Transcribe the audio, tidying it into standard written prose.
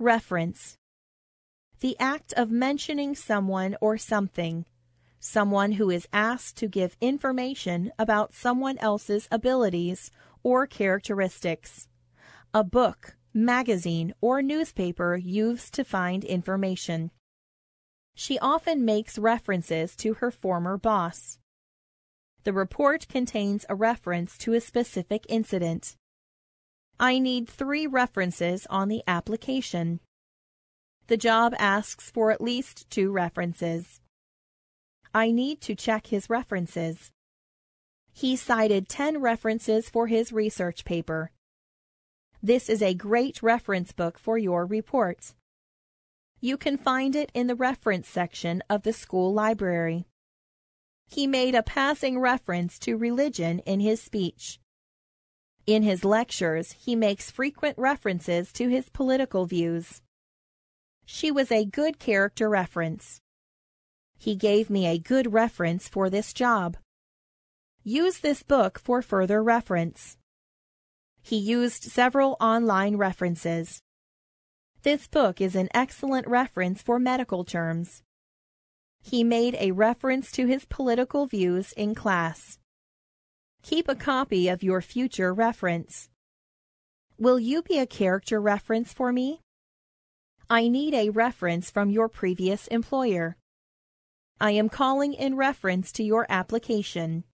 Reference. The act of mentioning someone or something. Someone who is asked to give information about someone else's abilities or characteristics. A book, magazine, or newspaper used to find information. She often makes references to her former boss. The report contains a reference to a specific incident. I need 3 references on the application. The job asks for at least 2 references. I need to check his references. He cited 10 references for his research paper. This is a great reference book for your report. You can find it in the reference section of the school library. He made a passing reference to religion in his speech. In his lectures, he makes frequent references to his political views. She was a good character reference. He gave me a good reference for this job. Use this book for further reference. He used several online references. This book is an excellent reference for medical terms. He made a reference to his political views in class. Keep a copy of your future reference. Will you be a character reference for me? I need a reference from your previous employer. I am calling in reference to your application.